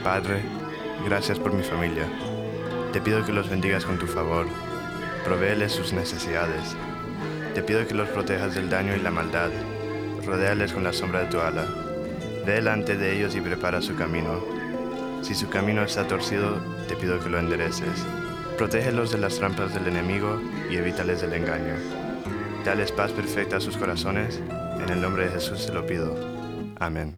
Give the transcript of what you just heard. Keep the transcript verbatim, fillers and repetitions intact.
Padre, gracias por mi familia. Te pido que los bendigas con tu favor. Provéeles sus necesidades. Te pido que los protejas del daño y la maldad. Rodéales con la sombra de tu ala. Ve delante de ellos y prepara su camino. Si su camino está torcido, te pido que lo endereces. Protégelos de las trampas del enemigo y evítales el engaño. Dales paz perfecta a sus corazones. En el nombre de Jesús te lo pido. Amén.